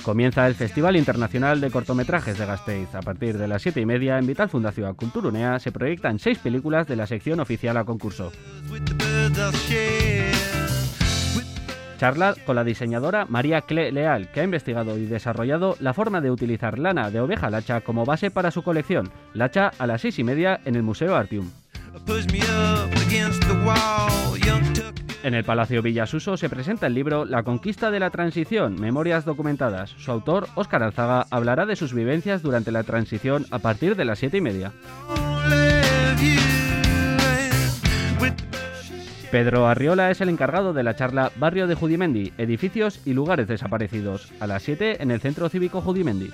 Comienza el Festival Internacional de Cortometrajes de Gasteiz. A partir de las 7:30 en Vital Fundazioa Kulturunea se proyectan 6 películas de la sección oficial a concurso. Charla con la diseñadora María Cle Leal, que ha investigado y desarrollado la forma de utilizar lana de oveja lacha como base para su colección. Lacha a las 6:30 en el Museo Artium. En el Palacio Villasuso se presenta el libro La conquista de la transición, memorias documentadas. Su autor, Óscar Alzaga, hablará de sus vivencias durante la transición a partir de las 7:30. Pedro Arriola es el encargado de la charla Barrio de Judimendi, edificios y lugares desaparecidos, a las 7 en el Centro Cívico Judimendi.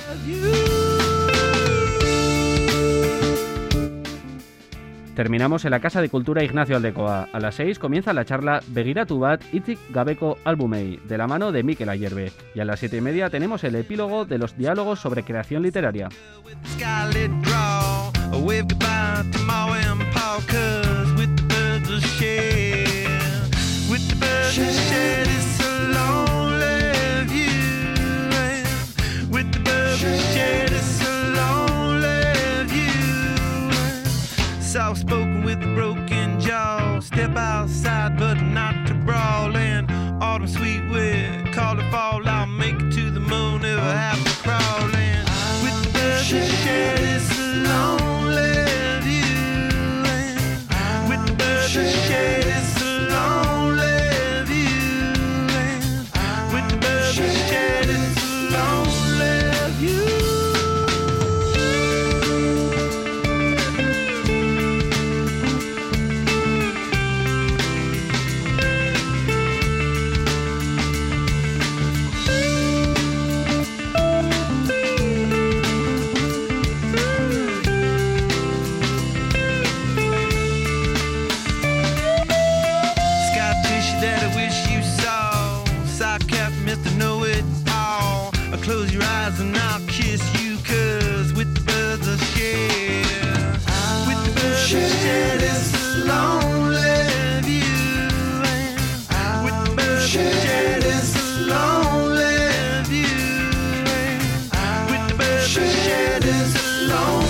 Terminamos en la Casa de Cultura Ignacio Aldecoa. A las 6 comienza la charla Begiratu bat hitzik gabeko albumei, de la mano de Mikel Ayerbe. Y a las 7:30 tenemos el epílogo de los diálogos sobre creación literaria. Soft-spoken with a broken jaw. Step outside, but not to brawl. In autumn sweet wind, call it fall. I'll make it to the moon if I have to crawl in. With the birds that share this lonely view. With the birds that share this lonely view. With the birds that share this lonely view. Close your eyes and I'll kiss you, 'cause with the birds I share, with the birds I share this lonely view, with the birds I share this lonely view, with the birds I share this lonely